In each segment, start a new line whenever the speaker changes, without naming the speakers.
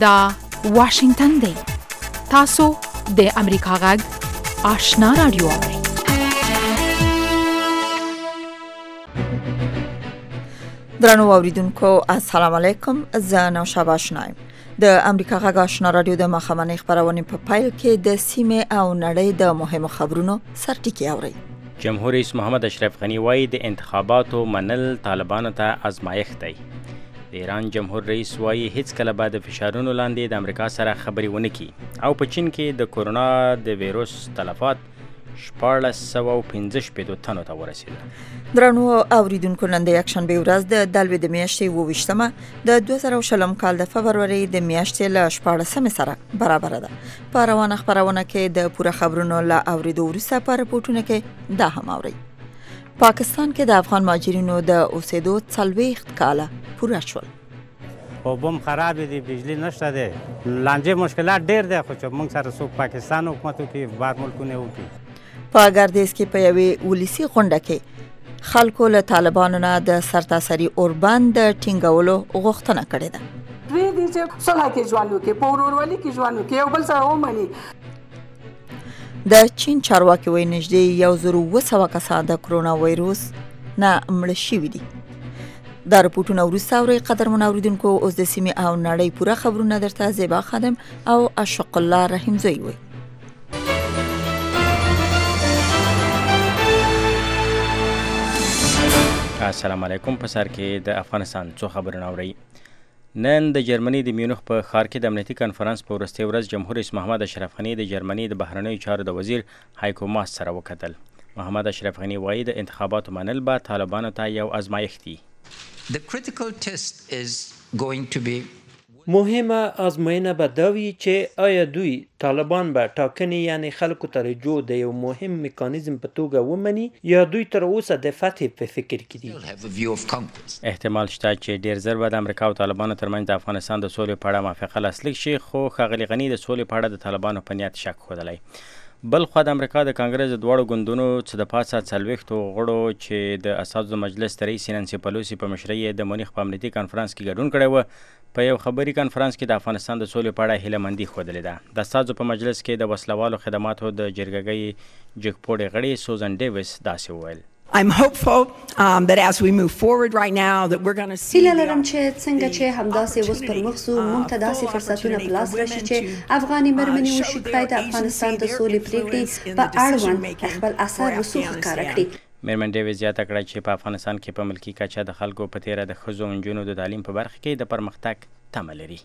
دا واشنگتن دی. تاسو د امریکا غږ آشنا رادیو اورئ.
درنو اوریدونکو السلام علیکم. زه نوشابه آشنایم. د امریکا غږ آشنا رادیو د مخامنۍ خبرونه په پیل کې د سیمه او نړۍ د مهمو خبرونو سرټکی اورئ.
جمهور رئیس محمد اشرف غنی وایي د انتخاباتو منل طالبانو ته ازمایښت دی. د ایران جمهور رئیس وایي هیڅ کله به د فشارونو لاندې د امریکا سره خبرې ونه کړي. او په چین کې د کورونا د ویروس تلفات 1415 تنو ته ورسېدل.
درنو اوریدونکو نن د یکشنبه ورځ د دلوي د میاشتې 28مه د 2020 کال د فبروري د میاشتې له 14مه سره برابر ده. په روانه خبرونه کې د پوره خبرونو لا اوریدو وروسته په رپورټونو کې دا هم اوري. پاکستان کې د افغان مهاجرینو د اوسېدو 40 کاله پوره شول.
اوبم خراب دي، بجلی نشته ده، لانجه مشکلات ډېر دي، خو چې موږ سره څوک پاکستان حکومت کې بار ملکونه وکړي.
په ګردیز کې په یوې ولسی غونډه کې خلکو له طالبانو نه د سرتاسري اوربند د ټینګولو غوښتنه کړې ده.
دوی دې چې صلح کې ژوند وکړي، په ورورولۍ کې ژوند وکړي او بل سره ومني.
د چین چارواکي وایي نږدې 1200 کسان د کرونا وایروس نه مړ شوي دي. دا رپورټونه وروسته اورئ. قدرمن اوریدونکو اوس د سیمې او نړۍ پوره خبرونه درته زیبا خادم او اشق الله رحیم زوی وي.
السلام علیکم. په سر کې د افغانستان څو خبرونه اورئ. نن د جرمني د میونخ په ښار کې د امنیتي کنفرانس په وروستۍ ورځ جمهور رئیس محمد اشرف غنی د جرمني د بهرنیو چارو د وزیر هایکو ماس سره وکتل. محمد اشرف غنی وایي د انتخاباتو منل به طالبانو ته یو ازمایښت دی.
The critical test is going to be
مهمه آزموینه به دا وي چې آیا دوی طالبان به ټاکنې یعنی خلکو ته رجوع د یو مهم میکانیزم په توګه ومني یا دوی تر اوسه د فتح په فکر کې دي.
احتمال شته چې ډیر زر به د امریکا او طالبانو ترمنځ د افغانستان د سولې په اړه موافقه لاسلیک شي، خو ښاغلي غني د سولې په اړه د طالبانو په نیت شک ښودلی. بل خوا د امریکا د کانګرس د دواړو ګوندونو څه د پاسه 40 غړو چې د اساتذو مجلس د رئیس نانسي پلوسی په مشرۍ د مونیخ په امنیتي کنفرانس کې ګډون کړی و، په یو خبري کنفرانس کې د افغانستان د سولې په اړه هیله مندي ښودلې ده. د اساتذو په مجلس کې د وسلوالو خدماتو د جرګګۍ جګپوړې غړي سوزن ډیویس داسې وویل.
I'm hopeful that as we move forward right now that we're going to see
هیله لرم چې څنګه چې همداسې اوس پر مخ ځو موږ ته داسې فرصتونه په لاس راشي چې افغاني مېرمنې وشي کړای د افغانستان د سولې پریکړې په اړوند خپل اثر رسوخ ښکاره کړي.
میرمن ډیویس زیاته کړه چې په افغانستان کې په ملکي کچه د خلکو په تیره د ښځو او نجونو د تعلیم په برخه کې د پرمختګ تمه لري.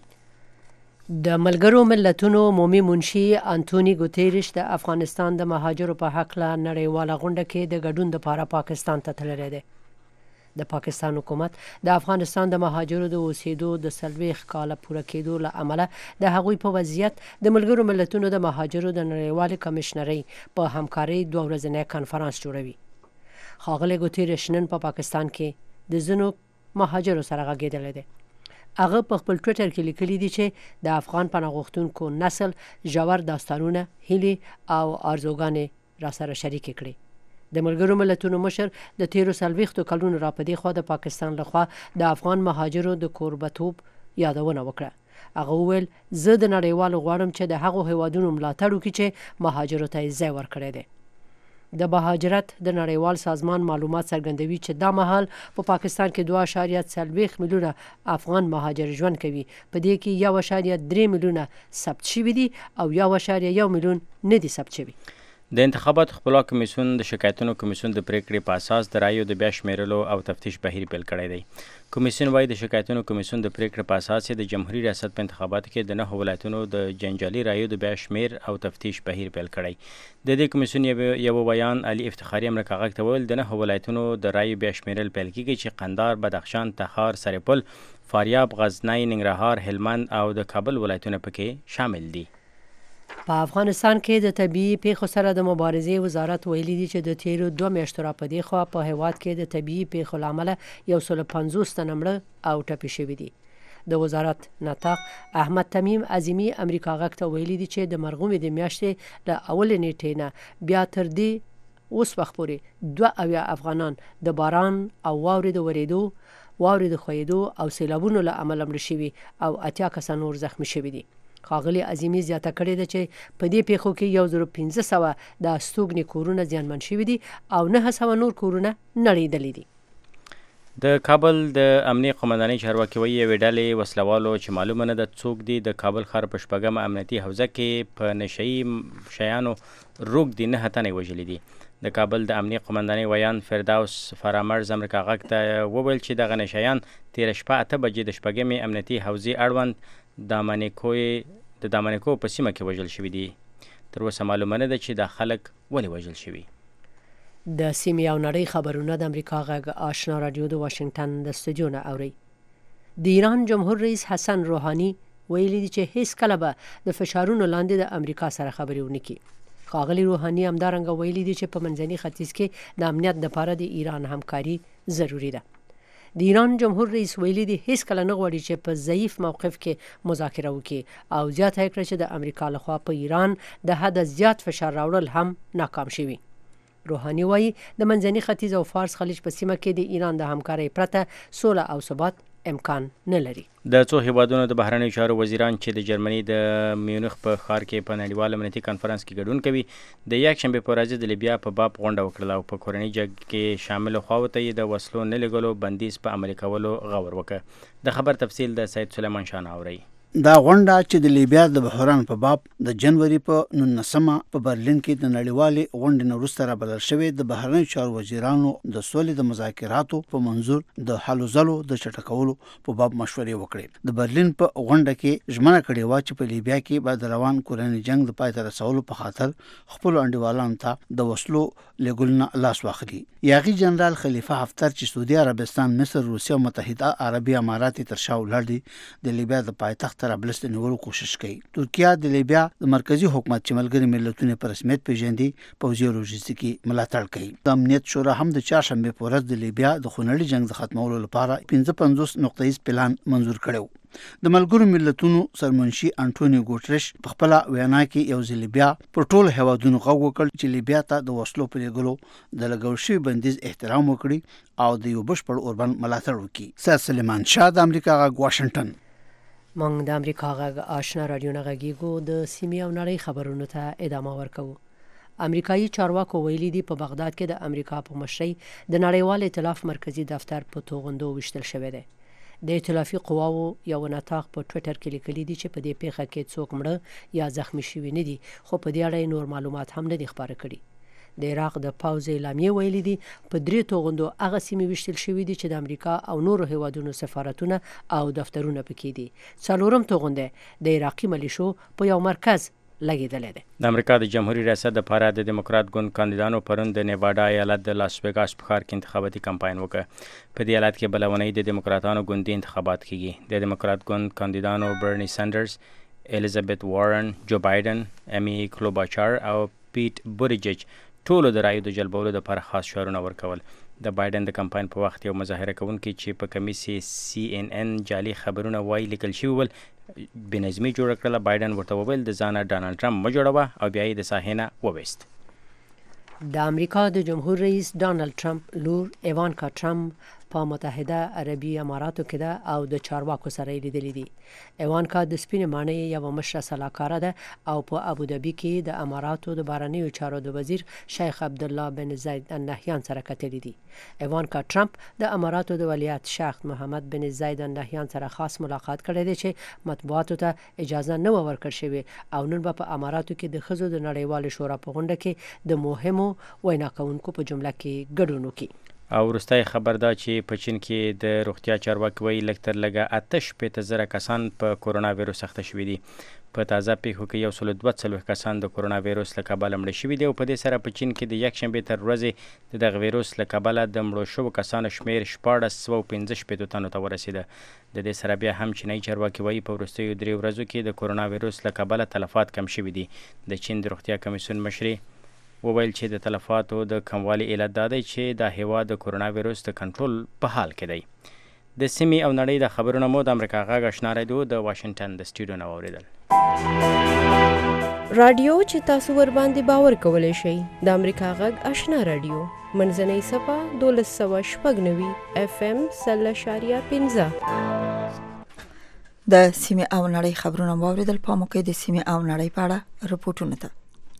د ملګرو ملتونو عمومي منشي انټونی ګوتیرش د افغانستان د مهاجرو په حق له نړیواله غونډه کې د ګډون لپاره پاکستان ته تللی دی. د پاکستان حکومت د افغانستان د مهاجرو د اوسېدو د 40 کاله پوره کېدو له امله د هغوی په وضعیت د ملګرو ملتونو د مهاجرو د نړیوالې کمشنرۍ په همکارۍ 2 ورځنی کنفرانس جوړوي. ښاغلی ګوتیرش نن په پاکستان کې د ځینو مهاجرو سره غږېدلی دی. هغه په خپل ټویټر کې لیکلي دي چې د افغان پناه غوښتونکو نسل ژور داستانونه، هیلې او آرزوګانې را سره شریکې کړي. د ملګرو ملتونو مشر د تیرو 40 کلونو را په دې خوا د پاکستان لخوا د افغان مهاجرو د کوربتوب یادونه وکړه. هغه وویل زه د نړیوالو غواړم چې د هغو هیوادونو ملاتړ وکړي چې مهاجرو ته یې ځای ورکړی دی. د مهاجرت د نړیوال سازمان معلومات څرګندوي چې دا مهال په پاکستان کې 2.40 میلیونه افغان مهاجر ژوند کوي. په دې کې 1.3 میلیونه ثبت شوي دي او 1.1 میلیون نه دي ثبت شوي.
د انتخاباتو خپلواک کمیسیون د شکایتونو کمیسیون د پریکړې په اساس د رایو د بیا شمیرلو او تفتیش بهیر پیل کړی دی. کمیسیون وایي د شکایتونو کمیسیون د پریکړې په اساس د جمهوریت ریاست په انتخاباتو کې د 9 ولایتونو د جنجالي رایو د بیا شمیر او تفتیش بهیر پیل کړی. د دې کمیسیون یو بیان علي افتخاري امریکا غږ ته وویل د 9 ولایتونو د رایو بیا شمیرل پیل کیږي چې قندهار، بدخشان، تخار، سرپل، فاریاب، غزنی، ننګرهار، هلمند او د کابل ولایتونه پکې شامل دي.
په افغانستان کې د طبیعي پیښو سره د مبارزې وزارت ویلي دي چې د تیرو 2 میاشتو را په دې خوا په هیواد کې د طبیعي پیښو له امله 150 تنه مړه او ټپي شوي دي. د وزارت نطاق احمد تمیم عظیمی امریکا غږ ته ویلي دي چې د مرغومې د میاشتې له اولې نیټې نه بیا تر دې اوس وخت پورې 2 افغانان د باران او واورې د ورېدو واورې د ښویېدو او سیلابونو له امله مړه شوي او 80 کسان نور زخمي شوي دي. ښاغلي عظیمي زیاته کړې ده چې په دې پیښو کې 1500 د استوګنې کورونه زیانمن شوي دي او 900 نور کورونه نړېدلي دي.
د کابل د امنیه قومندانۍ چارواکي وایي یوې ډلې وسلوالو چې معلومه نه ده څوک دي د کابل ښار په 8مه امنیتي حوزه کې په نشهیي شیانو روږدي 9 تنې وژلي دي. د کابل د امنیه قومندانۍ ویان فردوس فرامرز امریکا غږ ته وویل چې دغه نشهیان تېره شپه 8 بجې د 8مې امنیتي حوزې اړوند د دامنیکو په سیمه کې وژل شوي دي. تر اوسه معلومه نه ده چې دا خلک ولې وژل شوي.
د سیمې او نړۍ خبرونه د امریکا غږ آشنا رادیو د واشنگټن د استودیو نه اوري. د ایران جمهور رئیس حسن روحاني ویلي دي چې هیڅ کله به د فشارونو لاندې د امریکا سره خبرې ونه کړي. ښاغلي روحاني همدارنګه ویلي دي چې په منځني ختیځ کې د امنیت لپاره د ایران همکاري ضروری ده. د ایران جمهور رئیس ویلي دي هیڅ کله نه غواړي چې په ضعیف موقف کې مذاکره وکړي او زیاته کړه چې د امریکا لخوا په ایران د حد زیات فشار راوړل هم ناکام شوي. روحاني وایي د منځني ختیځ او فارس خلیج په سیمه کې د ایران د همکارۍ پرته سوله او ثبات امکان نه لري.
د څو هیوادونو د بهرنیو چارو وزیران چې د جرمني د میونخ په ښار کې په نړیوال امنیتي کانفرنس کې ګډون کوي د یکشنبې په ورځ د لیبیا په باب غونډه وکړه او په کورنۍ جګړه کې شامل خواوو ته یې د وسلو نه لګولو بندیز په عملي کولو غور وکړ. د خبر تفصیل د سید سلیمان شاه اوري.
دا غونډه چې د لیبیا د بحران په باب د جنوري په 19مه په برلین کې د نړیوالې غونډې نه وروسته رابلل شوې د بهرنیو چارو وزیرانو د سولې د مذاکراتو په منظور د هلو ځلو د چټکولو په باب مشورې وکړې. د برلین په غونډه کې ژمنه کړې وه چې په لیبیا کې به د روان کورني جنگ د پای ته رسولو په خاطر خپلو انډیوالانو ته د وسلو لېږلو نه لاس واخلي. یاغي جنرال خلیفه حفتر چې سعودي عربستان، مصر، روسیه او متحده عربي امارات تر شا ولاړ دي د لیبیا د پایتخت طرابلس د نیولو کوشش کوي. ترکیه د لیبیا د مرکزی حکومت چې ملګري ملتونه په رسمیت پیژندي پوځي او لوژستیکي ملاتړ کوي. د امنیت شورا هم د چهارشنبې په ورځ د لیبیا د خونړي جنگ د ختمولو لپاره 55 نقطه‌یز پلان منظور کړو. د ملګرو ملتونو سرمنشي انټونیو ګوټرش په خپل وینا کې یو ځل بیا پر ټول هیوادونو غوږ وکړ چې لیبیا ته د وسلو په لګولو د لګول شوي بندیز احترام وکړي او د یو بشپړ اوربند ملاتړ وکړي. سید سلیمان شاه د امریکا غږ واشنگټن.
موږ د امریکا غږ آشنا رادیو نه غږیږو. د سیمې او نړۍ خبرونو ته ادامه ورکوو. امریکایي چارواکو ویلي دي په بغداد کې د امریکا په مشرۍ د نړیوال ائتلاف مرکزی دفتر په توغندو وشتل شوی دی. د ائتلافي قواو یو نطاق په ټویټر کې لیکلي دي چې په دې پیښه کې څوک مړه یا زخمی شوي نه دي، خو په دې اړه نور معلومات هم نه دي خپاره کړي. د عراق د پوځ اعلامیه ویلي دي په 3 توغندو هغه سیمې وشتل شوي دي چې د امریکا او نورو هیوادونو سفارتونه او دفترونه پکې دي. 4م توغنده د عراقي ملیشو په یو مرکز لګیدلې ده.
د امریکا د جمهوریت ریاست لپاره د دیموکرات ګوند کاندیدانو پرون د نیواډا ایالت د لاس ویګاس په ښار کې انتخاباتي کمپاین وکړ. په دې ایالت کې بلونی د دیموکراتانو ګوندي انتخابات کیږي. د دیموکرات ګوند کاندیدانو برنی سانډرز، الیزابت وارن، جو بایدن، امی کلوباچار او پیټ بوریجج ټولو د رایو د جلبولو لپاره خاص شعارونه ورکول. د بایدن د کمپاین په وخت یو مظاهره کوونکی چې په کمیس CNN جعلي خبرونه وایي لیکل شوي ول بېنظمي جوړه کړله. بایدن ورته وویل د ځانه ډانلډ ټرمپ مه جوړوه او بیا یې د ساحې نه وویست.
د امریکا د جمهور رئیس ډانلډ ټرمپ لور ایوانکا ټرمپ په متحده عربي اماراتو کې ده او د چارواکو سره یې لیدلي دي. ایوانکا د سپینې ماڼۍ یوه مشره سلاکاره ده او په ابودابي کې د اماراتو د بهرنیو چارو د وزیر شیخ عبدالله بن زاید النهیان سره کتلي دي. ایوانکا ټرمپ د اماراتو د ولیعهد شیخ محمد بن زاید النهیان سره خاص ملاقات کړی دی چې مطبوعاتو ته اجازه نه وه ورکړل شوې او نن به په اماراتو کې د ښځو د نړیوالې شورا په غونډه کې د مهمو وینا کوونکو په جمله کې ګډون وکړي.
او وروستی خبر دا چې په چین کې د روغتیا چارواکي وایي لږ تر لږه 88,000 کسان په کورونا ویروس اخته شوي دي. په تازه پیښو کې 142 کسان د کورونا ویروس له کبله مړه شوي دي او په دې سره په چین کې د یکشنبې تر ورځې د دغه ویروس له کبله د مړو شوو کسانو شمېر 1415 تنو ته ورسېده. د دې سره بیا هم چینایي چارواکي وایي په وروستیو 3 ورځو کې د کورونا ویروس له کبله تلفات کم شوي دي. د چین د روغتیا کمیسیون مشرې وویل چې د تلفاتو د کموالي علت دا دی چې دا هیواد د کورونا ویروس د کنټرول په حال کې دی. د سیمې او نړۍ د خبرونه مو د امریکا غږ آشنا رادیو د واشنگټن د سټوډیو نه واورېدل.
رادیو چې تاسو ور باندې باور کولی شئ د امریکا غږ آشنا رادیو منځنۍ صفه 1290 FM 0.15
د سیمه او نړۍ خبرونه واوریدل. په موقع د سیمه او نړۍ په اړه رپورټونه ده.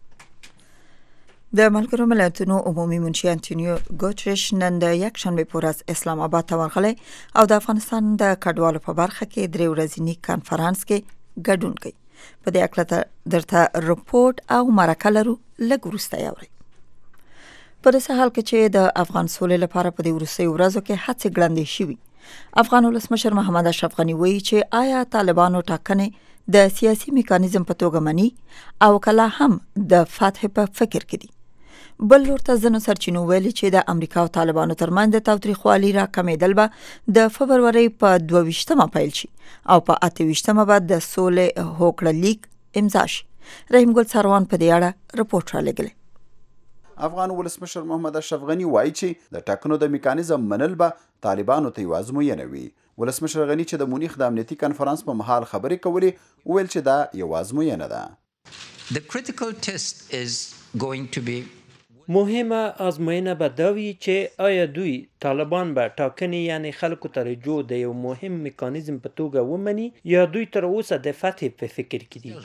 د ملګرو ملتونو عمومي منشي انټونیو ګوتریش نن د یکشنبه په ورځ اسلام آباد ته ورغلی او د افغانستان د کډوالو په برخه کې 3 ورځنی کانفرنس کې ګډون کوي. په دې اړه درته رپورټ او مرکه لرو، لږ وروسته یاورئ. په داسې حال کې چې د افغان سولې لپاره په دې وروستیو ورځو کې هڅې ګړندې شوي، افغان ولسمشر محمد اشرف غني وایي چې آیا طالبانو ټاکنې د سیاسي میکانیزم په توګه مني او کله هم د فتح په فکر کې دي. بل ورته ځنو سرچینو ویلي چې د امریکا او طالبانو ترمنځ د تاوتریخوالي راکمېدل به د فبرورۍ په 22مه پیل شي او په 28مه به د سولې هوکړه لیک امضا شي. رحیم ګل سروان په دې اړه رپورټ رالیږلی.
افغان ولسمشر محمد اشرف غني وایي چې د ټاکنو د میکانیزم منل به طالبانو ته یو ازموینه وي. ولسمشر غني چې د مونیخ د امنیتي کانفرنس په مهال خبرې کولې، ویل چې دا یو ازموینه ده.
The critical test is going to be
مهمه آزموینه به دا وي چې آیا دوی طالبان به ټاکنې یعنی خلکو ته رجوع د یو مهم میکانیزم په توګه ومني یا دوی تر اوسه د فتح په فکر کې دي.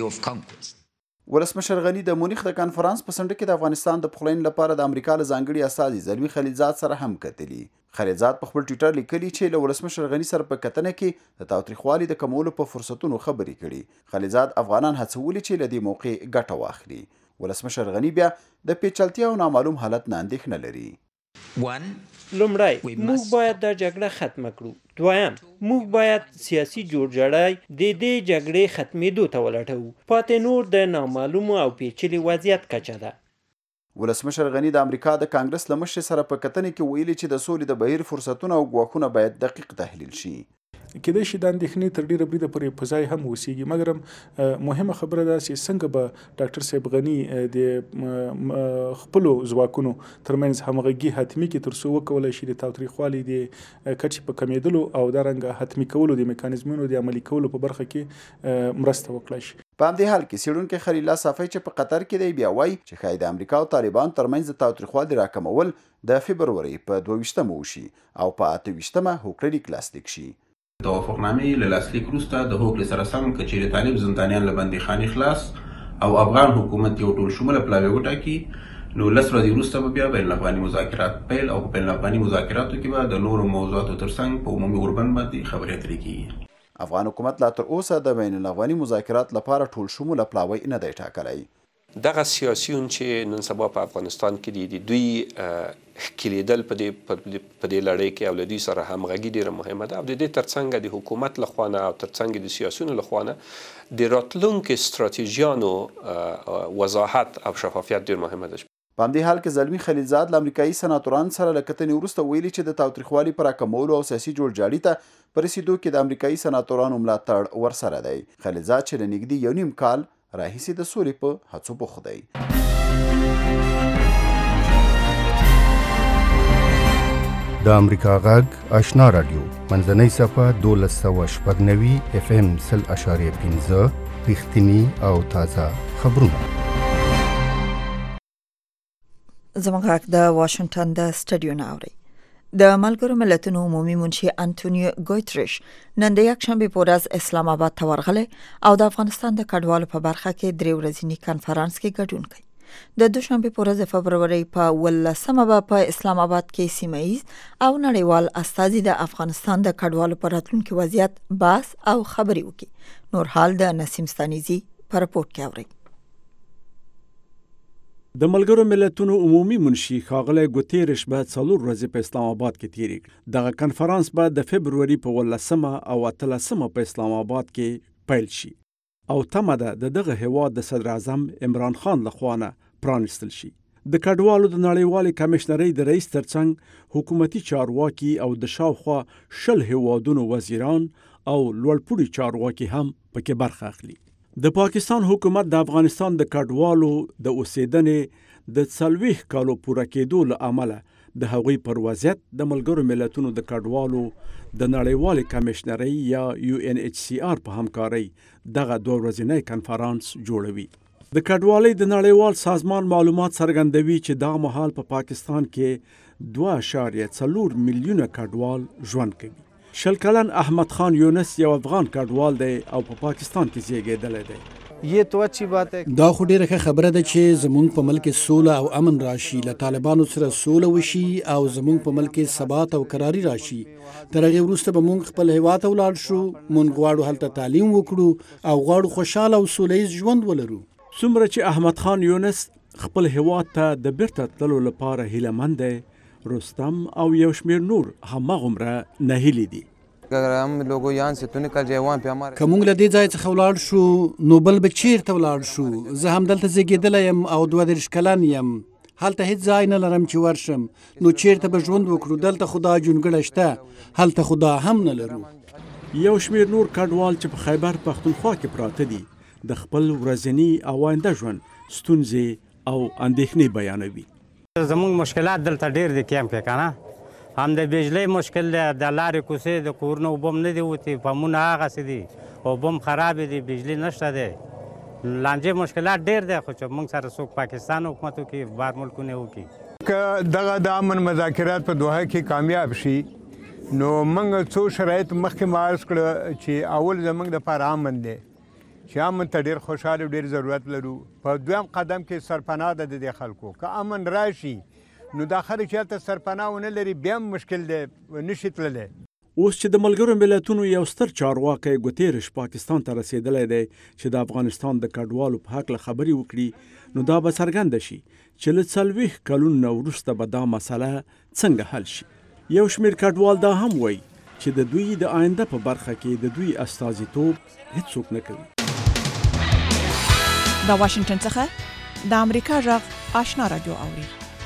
ولسمشر غني د مونیخ د کانفرنس په څنډه کې د افغانستان د پخلاینې لپاره د امریکا له ځانګړي استازي زلمي خلیلزاد سره هم کتلي. خلیلزاد په خپل ټویټر لیکلي چې له ولسمشر غني سره په کتنه کې د تاوتریخوالي د کمولو په فرصتونو خبرې کړي. خلیلزاد افغانان هڅولي چې له دې موقع ګټه واخلي. ولسمشر غني بیا د پیچلتیا او نامعلوم حالت نه اندېښنه لري.
لومړی موږ باید دا جګړه ختمه کړو. دویم موږ باید سیاسي جوړجاړی د دې جګړې ختمېدو ته ولټوو. پاتې نور د نامعلومو او پیچلي وضعیت کچه ده.
ولسمشر غني د امریکا د کانګرس له مشر سره په کتنې کې ویلي چې د سولې د بهیر فرصتونه او ګواښونه باید دقیق تحلیل شي.
کېدای شي د اندېښنې تر ډېره بریده پورې په ځای هم اوسېږي، مګر مهمه خبره ده چې څنګه به ډاکټر صاحب غني د خپلو ځواکونو ترمنځ همغږي حتمي کړي تر څو وکولی شي د تاوتریخوالي د کچې په کمیدلو او دارنګه حتمي کولو د میکانیزمونو د عملي کولو په برخه کې مرسته وکړای شي.
په همدې حال کې څېړونکی خلیل الله صافی چې په قطر کې دی بیا وایي چې ښایي د امریکا او طالبانو ترمنځ د تاوتریخوالي راکمول د فبرورۍ په 22مه وشي او په 28مه هوکړه لیک لاسلیک شي.
توافقنامې له لاسلیک وروسته د هوکړې سره سم که چیرې طالب زندانیان له بندیخانې خلاص او افغان حکومت یو ټول شموله پلاوی وټاکي، نو 10 ورځې وروسته به بیا بین الافغاني مذاکرات پیل او په بین الافغاني مذاکراتو کې به د نورو موضوعاتو ترڅنګ په عمومي غوربند باندې خبرې اترې کیږي.
افغان حکومت لا تر اوسه د بین الافغاني مذاکرات لپاره ټول شموله پلاوی نه دی ټاکلی.
دغه سیاسیون چې نن سبا په افغانستان کې دي دوی ښکېلیدل په دې لړۍ کې او له دوی سره همغږي ډېره مهمه ده او د دې ترڅنګ د حکومت لخوا نه او ترڅنګ د سیاسیونو لخوا نه د راتلونکو ستراتیژیانو وضاحت او شفافیت ډېر مهمه ده.
په همدې حال کې زلمي خلیلزاد له امریکایي سناتورانو سره له کتنې وروسته ویلي چې د تاوتریخوالي په راکمولو او سیاسي جوړجاړي ته په رسېدو کې د امریکایي سناتورانو ملاتړ ورسره دی. خلیلزاد چې له نږدې 1.5 کال راهیسې د سولې په هڅو بوخت دی.
د امریکا غږ آشنا رادیو منځنۍ صفه 1290 FM 0.15 رښتینی او تازه خبرونه.
زموږ غږ د واشنگټن د سټډیو نه اوري. د ملګرو ملتونو عمومي منشي انټونیو ګوتریش نن د یکشنبه په ورځ اسلام آباد ته ورغلی او د افغانستان د کډوالو په برخه کې 3 ورځنی کانفرنس کې ګډون کوي. د دوشنبه په ورځ فبرورۍ په 18مه په اسلام آباد کې سیمایي او نړیوال استازي د افغانستان د کډوالو پر راتلونکي وضعیت بحث او خبرې وکړي. نور حال د نسیم ستانیزي په رپورټ کې اوري.
د ملګرو ملتونو عمومي منشي ښاغلی ګوتریش به 4 ورځې په اسلام آباد کې تیرې کړي. دغه کنفرانس به د فبرورۍ په 18مه او 18مه په اسلام آباد کې پیل شي او تمه ده د دغه هیواد د صدر اعظم عمران خان لخوا نه پرانستل شي. د کډوالو د نړیوالې کمیشنرۍ د رئیس ترڅنګ حکومتي چارواکي او د شاوخوا 20 هیوادونو وزیران او لوړپوړي چارواکي هم پکې برخه اخلي. د پاکستان حکومت د افغانستان د کډوالو د اوسېدنې د 40 کالو پوره کېدو له امله د هغوی پر وضعیت د ملګرو ملتونو د کډوالو د نړیوالې کمیشنرۍ یا UNHCR په همکارۍ دغه 2 ورځنی کنفرانس جوړوي. د کډوالۍ د نړیوال سازمان معلومات څرګندوي چې دا مهال په پاکستان کې 2.4 میلیونه کډوال ژوند کوي. شل کلن احمد خان یونس یو افغان کډوال دی او په پاکستان کې زیږیدلی دی.
دا خو ډیره ښه خبره ده چې زموږ په ملک سوله او امن راشي، له طالبانو سره سوله وشي او زموږ په ملک ثبات او قراري راشي. تر هغې وروسته به موږ خپل هیواد ته ولاړ شو، موږ غواړو هلته تعلیم وکړو او غواړو خوشحاله او سوله ییز ژوند ولرو.
څومره چې احمد خان یونس خپل هیواد ته د بیرته تللو لپاره هیلهمند دی، رستم او یو شمېر نور هماغومره نهیلي دي.
که موږ له دې ځای څخه ولاړ شو نو بل به چیرته ولاړ شو؟ زه همدلته زیږېدلی یم او 32 کلن یم. هلته هیڅ ځای نه لرم چې ورشم، نو چیرته به ژوند وکړو؟ دلته خو دا جونګړه شته، هلته خو دا هم نه لرو.
یو شمېر نور کډوال چې په خیبر پښتونخوا کې پراته دي د خپل ورځني او آینده ژوند ستونزې او اندېښنې بیانوي.
زموږ مشکلات دلته ډېر دي کیمپ کې کنه، هم د بجلی مشکل دی، د لارې کوڅې د کورونو اوبه هم نه دي وتي، پمونه هغسې دي، اوبه هم خرابې دي، بجلی نشته دی، لانجې مشکلات ډېر دی. خو چې موږ سره څوک پاکستان حکومت وکړي، بهر ملکونه وکړي،
که دغه د امن مذاکرات په دوحه کې کامیاب شي نو موږ څو شرایط مخکې معرض کړه چې اول زموږ دپاره امن دی، چې امن ته ډېر خوشحاله ډېر ضرورت لرو. په دویم قدم کې سرپناه ده د دې خلکو، که امن راشي نو دا خلک چې هلته سرپناه ونه لري بیا هم مشکل دی، نشي تللی.
اوس چې د ملګرو ملتونو یو ستر چارواکی ګوتیرش پاکستان ته رسیدلی دی چې د افغانستان د کډوالو په هکله خبرې وکړي، نو دا به څرګنده شي چې له 40 کلونو نه وروسته به دا مسله څنګه حل شي. یو شمېر کډوال دا هم وایي چې د دوی د آینده په برخه کې د دوی استازیتوب هیڅوک نه کوي.
د واشنگټن څخه د امریکا غږ آشنا رادیو اوري.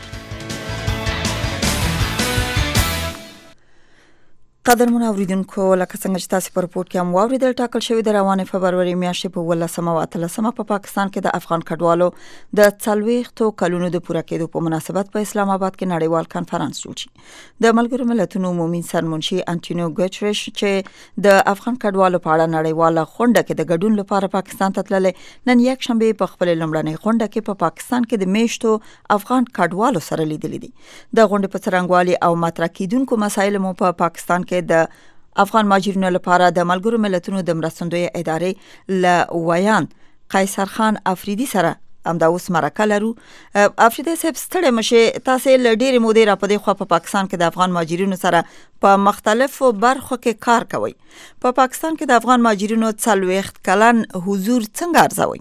قدرمن اوریدونکو، لکه څنګه چې تاسو په رپورټ کې هم واوریدل، ټاکل شوی د روانې فبروري میاشتې په 18 او 13 په پاکستان کې د افغان کډوالو د 40 کلونو د پوره کېدو په مناسبت په اسلام آباد کې نړیوال کانفرنس جوړ شي. د ملګرو ملتونو عمومي سرمنشي انټونیو ګوتریش چې د افغان کډوالو په اړه نړیواله غونډه کې د ګډون لپاره پاکستان ته تللی، نن یک شنبه په خپل لومړنۍ غونډه کې په پاکستان کې د میشتو افغان کډوالو سره لیدلې دي. د غونډې په څرنګوالي او مطرح کیدونکو مسایل مو په پاکستان کې د افغان مهاجرینو لپاره د ملګرو ملتونو د مرستندوی ادارې له ویان قیصر خان افریدي سره همدا اوس مرکه لرو. افریدي صاحب ستړی مشه، تاسو له ډېرې مودې راپدې خو په پاکستان کې د افغان مهاجرینو سره په مختلفو برخو کې کار کوي. په پاکستان کې د افغان مهاجرینو 40 کلن حضور څنګه ارزوي؟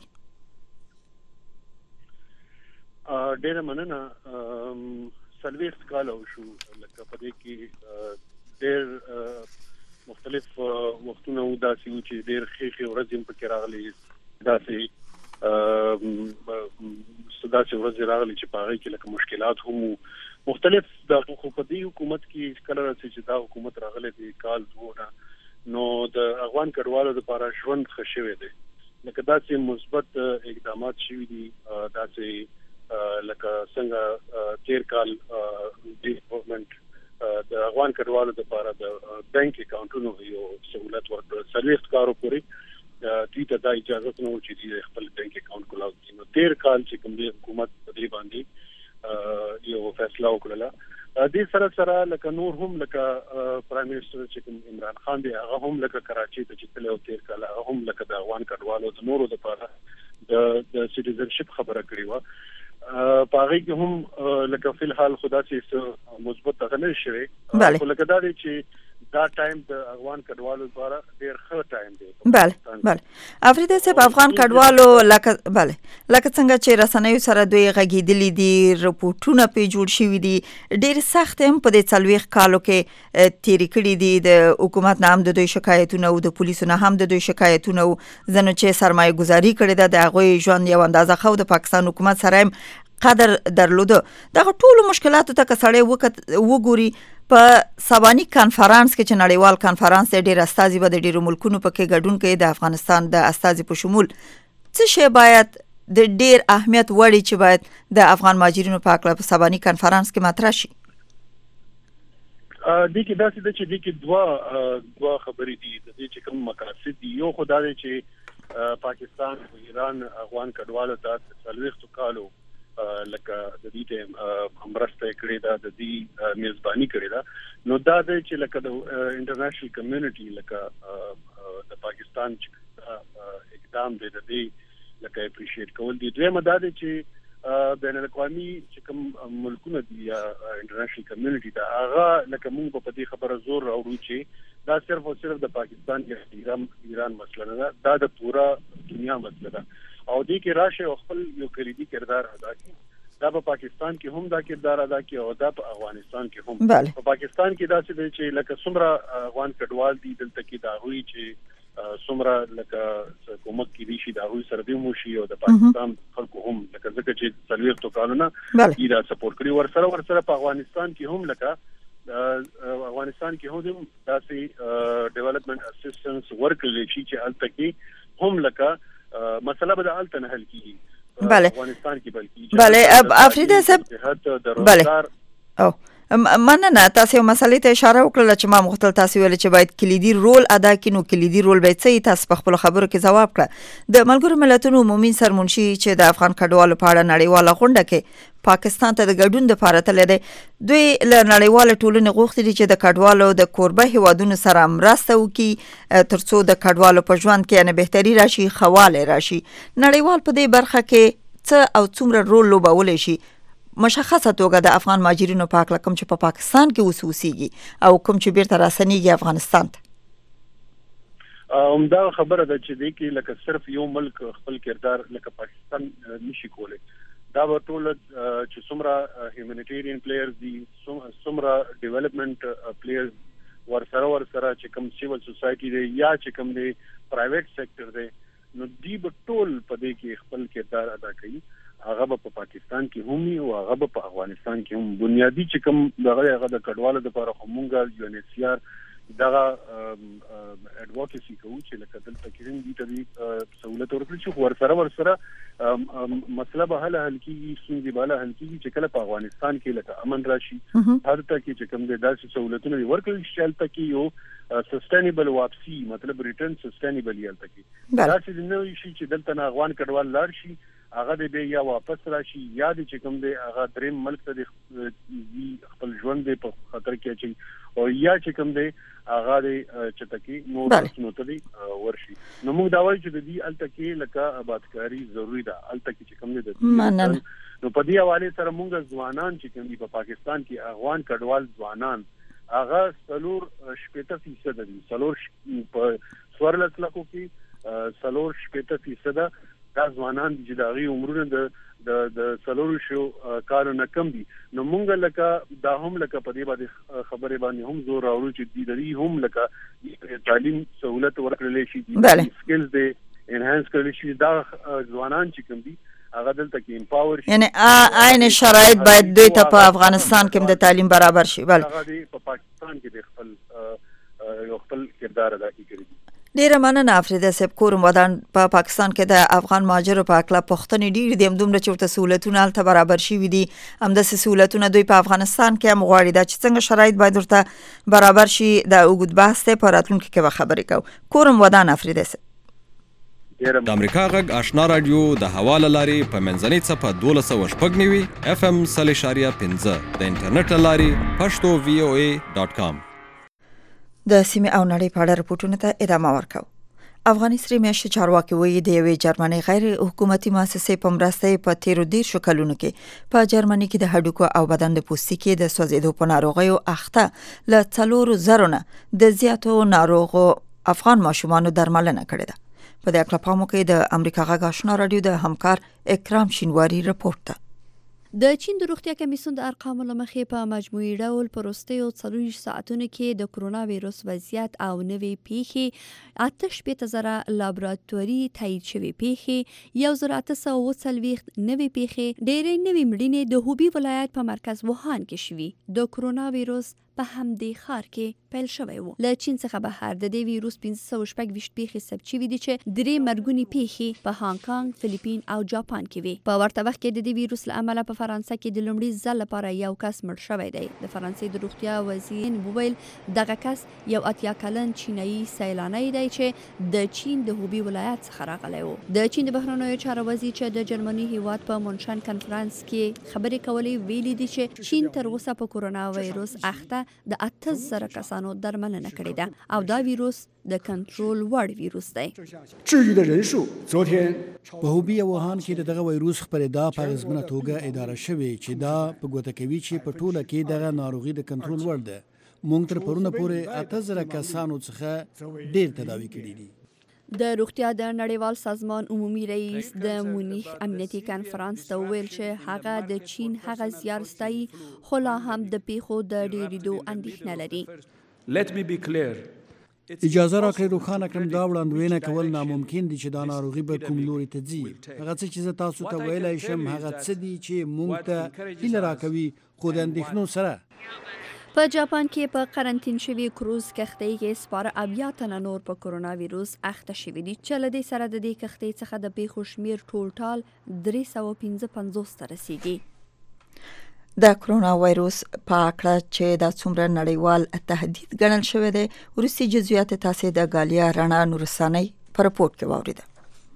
ډېره مننه. 40 کال شو لکه په دې کې ډېر مختلف وختونه و داسې و چې ډېر ښې ورځې هم پکې راغلي، داسې ورځې راغلي چې په هغې کې لکه مشکلات هم مختلف. د خو په دې حکومت کې کله راځي چې دا حکومت راغلی دی کال دوه، نو د افغان کډوالو لپاره ژوند ښه شوی دی، لکه داسې مثبت اقدامات شوي دي، داسې لکه څنګه تیر کال د ګورنمنت د افغان کډوالو لپاره د بانک اکاونټونو یو سہولت ورکړ. 40 کارو پورې دوی ته دا اجازه نه و چې دوی خپل بانک اکاونټ کولاو کړي. نو تیر کال چې کوم دی حکومت په دې باندې یو فیصله وکړه. دې سره سره لکه نور هم لکه پرایم منسٹر چې کوم عمران خان دی هغه هم لکه کراچي ته چې تللی تیر کال، هغه هم لکه د افغان کډوالو د نورو لپاره د سټیزنشپ خبره کړې وه. په هغې کې هم لکه فی الحال خو داسې مثبت دغه نه شوی، خو لکه دا دی چې دا ټایم د افغان کډوالو لپاره ډېر ښه ټایم دی.
بله افریدي صاحب، افغان کډوالو لکه څنګه چې رسنیو سره دوی غږېدلي دي، رپورټونه پرې جوړ شوي دي، ډېر سخت هم په دې 40 کالو کې تېرې کړي دي. د حکومت نه هم د دوی شکایتونه او د پولیسو نه هم د دوی شکایتونه او ځنو چې سرمایه گذاري کړې ده د هغوی ژوند یو اندازه ښه، د پاکستان حکومت سره هم قدر درلوده. دغه ټولو مشکلاتو ته که سړی وګوري په سباني کانفرنس کې چې نړیوال کانفرنس دی، ډېر استازي به د ډېرو ملکونو پکې ګډون کوي، د افغانستان د استازي په شمول، څه شی باید د ډېر اهمیت وړي چې باید د افغان مهاجرینو په هکله په سباني کانفرنس کې مطرح شي؟
دې کې داسې ده چې دې کې دوه خبرې دي. د دې چې کوم مقاصد دي، یو خو دا دی چې پاکستان او ایران افغان کډوالو ته 40 کالو لکه د دې مرسته کړې ده د دې میزبانی کړې ده نو دا د چې لکه د انټرنیشنل کمیونټي لکه د پاکستان اقدام دی د دې لکه اپریشیټ کول دي دویمه دا دی چې بین الاقوامي چې کوم ملکونه دي یا انټرنیشنل کمیونټي دا هغه لکه موږ په دې خبره زور راوړو چې دا صرف او صرف د پاکستان یا ایران مسله نه دا د پورا دنیا مسله ده او دې کې راشه او خپل یو کلیدي کردار ادا کړي دا په پاکستان کې هم دا کردار ادا کړي او دا په افغانستان کې هم په پاکستان کې دا چې لکه څومره افغان کډوال دي دلته کې دا وی چې څومره لکه حکومت کې دي شي دا وی سره دی مو شي او د پاکستان خلکو هم لکه ځکه چې 40 کالونه دا سپورټ کړی ورسره په افغانستان کې هم لکه افغانستان کې هم داسې ډیولپمنٹ اسسټنس ورکړل شي چې الته کې هم لکه مسله به د الته نه حل کیږي افغانستان کې بلکې
بله افریده صاحب بله او مننه تاسو مسلې ته اشاره وکړه چې ما مختل تاسو ویل چې باید کلیدي رول ادا کړي نو کلیدي رول به څه تاسو په خپل خبرو کې جواب کړه د ملګرو ملتونو عمومي سرمنشي چې د افغان کډوالو په اړه نړیواله غونډه کې پاکستان ته د ګډون لپاره تللی دی دوی له نړیواله ټولنې غوښتي دي چې د کډوالو د کوربه هیوادونو سره مرسته وکړي ترڅو د کډوالو په ژوند کې نه بهتري راشي خواله راشي نړیوال په دې برخه کې څه او څومره رول لوبولی شي مشخصه توګه د افغان مهاجرینو په اړه کوم چې په پاکستان کې اوسېږي او کوم چې بیرته راسنیږي افغانستان ته
همدا خبره ده چې د کې لکه صرف یو ملک خپل کردار لکه پاکستان نشي کولی دا به ټول چې څومره هیومانیټیرین پلیئرز دي څومره ډیولپمنٹ پلیئرز ورسره چې کوم سیول سوسایټي دی یا چې کوم دی پرایویټ سېکټر دی نو دی به ټول په دې کې خپل کردار ادا کوي هغه په پاکستان کې هم او هغه په افغانستان کې هم بنیادی چې کوم دغه د کډوالو لپاره همونګه یو ان سی آر دغه اډوکیسي کوي چې لکه دلته کې دي ته سہولت ورکړي چې ورسره مسله به حل کیږي څنګه به حل کیږي چې کله په افغانستان کې لکه امن راشي هرته کې چې کوم د داسې سہولتونه ورکړي چې هلته کې یو سستینبل واپسی مطلب ریټرن سستینبل یالته کې داسې نه وي چې دلته نه افغان کډوال لاړ شي هغه دې یا واپس راشي یا دې چې کوم دې هغه دریم ملک ته خپل ژوند دې په خطر کې اچي او یا چې کوم دې هغه دې چتکی نو نو ته ورشي نو موږ دا وایو چې د دې الته کې لکه آبادکاری ضروری ده الته کې چې کوم دې نو په دې حواله سره موږ ځوانان چې کوم دي په پاکستان کې افغان کډوال ځوانان هغه 40% دي په 14 لکو کې 40% دا ځوانان چې د غي عمرونه د سلورو شو کارو نه کم دي نو مونږ لکه دا هم لکه په دې باندې خبرې باندې هم زور راوړو چې د دې هم لکه تعلیم سہولت ورکړل شي دي سکلز دې انهانس کړل شي دا ځوانان چې کوم دي هغه دلته کې امپاور شي
یعنی عین شرایط باید دوی ته په افغانستان کې د تعلیم برابر شي بل
هغه په پاکستان کې د خپل کردار ادا کوي
ډیره مننه افریده صاحب کورم ودان په پاکستان کې د افغان مهاجرو په اړه پوښتنې ډېرې دي همدومره چې ورته سہولتونه هلته برابر شوي دي همداسې سہولتونه دوی په افغانستان کې هم غواړي دا چې څنګه شرایط باید ورته برابر شي دا اوږد بحث دی په راتلونکي کې به خبرې کوو کورم ودان افریده صاحب
د امریکا غږ آشنا رادیو د هوا له لارې په منځنۍ څپه 1290 FM 0.15 د انټرنیټ له لارې pashto.voa.com
د سیمې او نړۍ په اړه راپورټونو ته ادامه ورکوو افغاني سرې میاشتې چارواکي وایي د یوې جرمني غیر حکومتي مؤسسې په مرسته په 13 کلونو کې په جرمني کې د هډوکو او بدن د پوستکي د سوځېدو په ناروغیو اخته له 4,000 نه د زیاتو ناروغو افغان ماشومانو درملنه کړې ده په دې اړه پام وکړئ د امریکا غږ آشنا رادیو د همکار اکرام شینواری رپورټ ده
د چین د روغتیا کمیسیون د ارقامو له مخې په مجموعي ډول په وروستیو 40 ساعتونو کې د کرونا وایرس وضعیت او نوې پیښې 88,000 لابراتواري تایید شوې پیښې 1,840 نوې پیښې ډېرې نوې مړینې د هوبي ولایت په مرکز ووهان کې شوي د کرونا وایرس په همدې ښار کې پیل شوی و. له چین څخه بهر د دې ویروس 1526 پیښې ثبت شوي دي چې 3 مرګونې پیښې په هانګ کانګ، فلیپین او جاپان کې وي. په ورته وخت کې د دې ویروس له امله په فرانسه کې د لومړي ځل لپاره یو کس مړ شوی دی. د فرانسې د روغتیا وزیر وویل دغه کس یو 80 کلن چینایي سیلانی دی چې د چین د هوبی ولایت څخه راغلی و. د چین د بهرنیو چارو وزیر چې د جرمني هیواد په مونشن کنفرانس کې خبرې کولې ویلي دي چې چین تر اوسه په کورونا وایروس اخته د 8000 کسانو درملنه کړې ده او دا ویروس د کنټرول وړ ویروس دی.
په هوبی او ووهان کې دغه وایروس خپرېدا په اغېزمنه توګه اداره شوې چې دا په ګوته کوي چې په ټوله کې دغه ناروغي د کنټرول وړ ده. موږ تر پرونه پورې 8000 کسانو څخه ډېر تداوي کړي دي.
د روغتیا د نړیوال سازمان عمومي رئیس د مونیخ امنیتي کنفرانس ته وویل چې هغه د چین هغه زیار ستایي خو لا هم د پیښو د ډېرېدو اندېښنه لري.
اجازه راکړئ روښانه کړم دا وړاندوینه کول ناممکن دي چې دا ناروغي به کوم لوري ته ځي. هغه څه چې زه تاسو ته ویلی شم هغه څه دي چې موږ ته هیله راکوي خو د اندېښنو سره.
په جاپان کې په قرنطین شوي کروز کښتۍ کې سپاره 80 تنه نور په کورونا ویروس اخته شوي دي چې له دې سره د دې کښتۍ څخه د پیښو شمیر ټول 355 ته رسیږي.
د کرونا وایروس په اړه چې دا څومره نړیوال تهدید ګڼل شوی دی وروستي جزئیات تاسې د غالیا رڼا نورسانۍ په رپورټ کې واوریدل.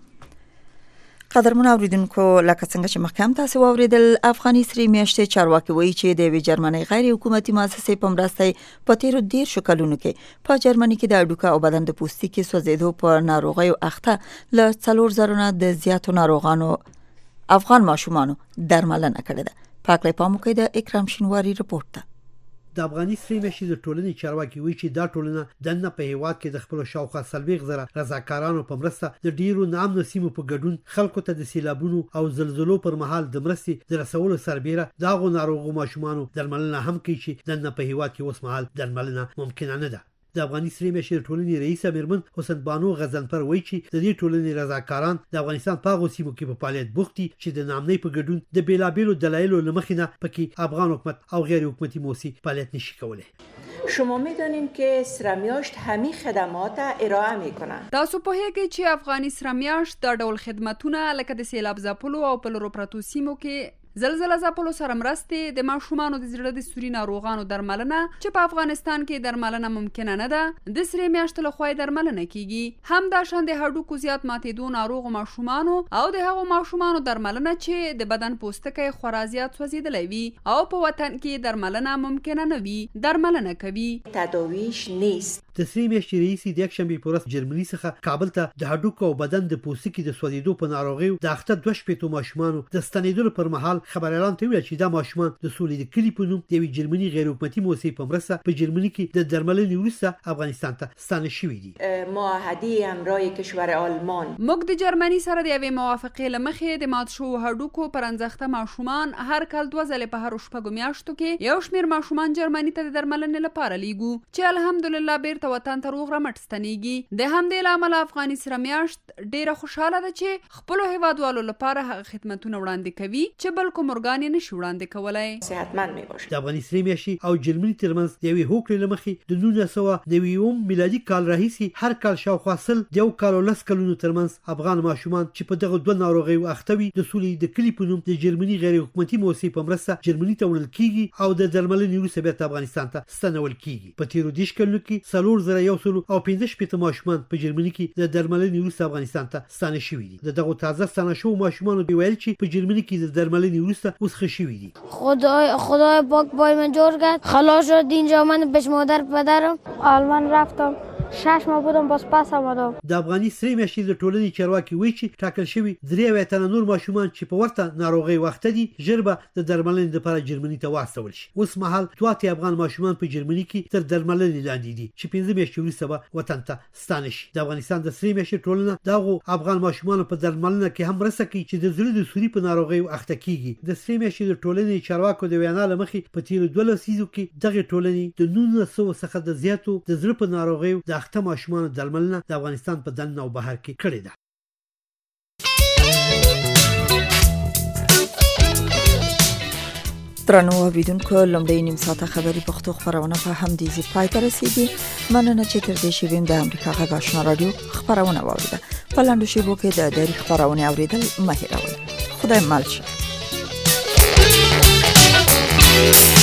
قدرمن اوریدونکو لکه څنګه چې مخکې هم تاسو واوریدل افغاني سری میاشتې چارواکي وایي چې د وی جرمني غیر حکومتي مؤسسې په مرسته په تیرو 10 کلونو کې په جرمني کې د اډوکه او بدن د پوستکي سوځېدو په ناروغیو اخته له 4000 نه د زیاتو ناروغانو افغان ماشومانو درملنه کړې ده. پاکلې پام وکړئ د اکرام شینواری رپورټ ته.
د افغاني سری میاشتې د ټولنې چارواکي وایي چې دا ټولنه دنه په هیواد کې د خپل شاوخوا 40,000 رضاکارانو په مرسته د ډیرو نامنو سیمو په ګډون خلکو ته د سیلابونو او زلزلو پر مهال د مرستې د رسولو سربېره دغه ناروغو ماشومانو درملنه هم کوي چې دنه په هیواد کې اوس مهال درملنه ممکنه نه ده. د افغاني سری میاشتې ټولنې رئیس امیرمن حسین بانو غزنفر وایي چې د دې ټولنې رضاکاران د افغانستان په هغو سیمو کې په فعالیت بوخت دي چې د نامنۍ په ګډون د بیلابیلو دلایلو له مخې نه پکې افغان حکومت او غیر حکومتي موسسې فعالیت نشي کولی.
شما میدونین که سرمیاشت همین خدمات ارائه میکنن.
تاسو په هغه چې افغاني سرمیاشت د ډول خدماتونه لکه د سیلاب ځپلو او پلورو پراتو سیمو کې زلزلہ ځپلو سره مرستې د ماشومانو د زړه د سوري ناروغانو درملنه چې په افغانستان کې درملنه ممکنه نه ده د سری میاشتې لخوا درملنه کیږي. هم دا شان د هډوکو زیات ماتېدو ناروغ ماشومانو او د هغو ماشومانو درملنه چې د بدن پوستکی خورا زیات سوځېدلی وي او په وطن کې درملنه ممکنه نه وي درملنه کوي.
تداویش نیست.
د سری میاشتې رئیس د یکشنبې په ورځ جرمني څخه کابل ته د هډوکو او بدن د پوستکي د سوځېدو په ناروغیو د اخته 2 ماشومانو د ستنېدلو پر مهال خبريالان ته ویل چې دا ماشومان د سولې د کلی په نوم د یوې جرمني غیر حکومتي موسسې په مرسته په جرمني کې د درملنې وروسته افغانستان ته ستانه شوي دي.
معاهده همراه کشور آلمان
موږ د جرمني سره د یوې موافقې له مخې د مات شوو هډوکو پرانځخته ماشومان هر کال 2 ځلې په هر شپږو میاشتو کې یو شمېر ماشومان جرمني ته د درملنې لپاره لیږو چې الحمدلله بیرته وطن ته روغ رمټ ستنېږي. د همدې له امله افغاني سره میاشت ډیره خوشحاله ده چې خپلو هیوادوالو لپاره هغه خدمتونه وړاندې کوي چې بل کوم ارګان یې نشي وړاندې کولی.
صحتمند میباشه.
د افغاني سری میاشتې او جرمني ترمنځ د یوې هوکړې له مخې د 1990 میلادي کال راهیسې هر کال شاوخوا 10 کال او 10 کلونو ترمنځ افغان ماشومان چې په دغه 2 ناروغیو اخته وي د سولې د کلي په نوم د جرمني غیر حکومتي موسسې په مرسته جرمني ته وړل کیږي او د درملنې وروسته بیرته افغانستان ته ستنول کیږي. په تیرو 10 کلونو کې 4100 او 15 ماشومان په جرمني کې د درملنې وروسته افغانستان ته ستانه شوي دي. دغه تازه ستانه شوو ماشومانو ویل چې په جرمني کې د درملنې وروسته اوس ښه شوي دي.
خدای پاک با من جور کرد خلاص شد اینجا من پیش مادر پدرم آلمان رفتم 6 ماه بودم باز پس آمدم.
د افغاني سری میاشتې د ټولنې چارواکي وایي چې ټاکل شوي 3 تنه نور ماشومان چې په ورته ناروغي وخته دي ژر به د درملنې لپاره جرمني ته واستول شي. اوس مهال 2 افغان ماشومان په جرمني کې تر درملنې لاندې دي چې 15 میاشتې وروسته به وطن ته ستانه شي. د افغانستان د سری میاشتې ټولنه دغه افغان ماشومان په درملنه کې هم مرسته کوي چې د زړه د سوري په ناروغي اخته کیږي. د سری میاشتې د ټولنې چارواکو د وینا لمخې په تیر 2 لسیزو کې دغه ټولنې د 1900 څخه د زیاتو د زړه په ناروغي د اخته ماشومان درملنه د افغانستان په دننه او بهر کې کړې ده.
درنو اوریدونکو لومړی نیم ساعته خبري پښتو خبرونه په همدې ځای پای ته رسیدي. مننه چې تر دې شی د امریکا غږ آشنا رادیو خبرونه واوریده. په لاندو شیبو کې د ډېری خبرونه اوریدل مه هېروئ. خدای مل شه.